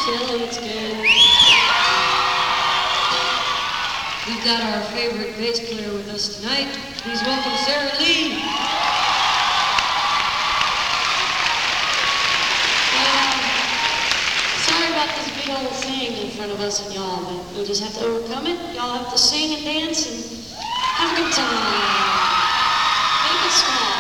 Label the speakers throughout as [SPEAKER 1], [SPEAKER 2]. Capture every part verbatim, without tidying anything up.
[SPEAKER 1] Philly, it's good. We've got our favorite bass player with us tonight. Please welcome Sarah Lee. Uh, sorry about this big old thing in front of us and y'all, but we just have to overcome it. Y'all have to sing and dance and have a good time. Make it small.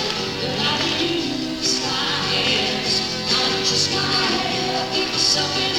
[SPEAKER 1] So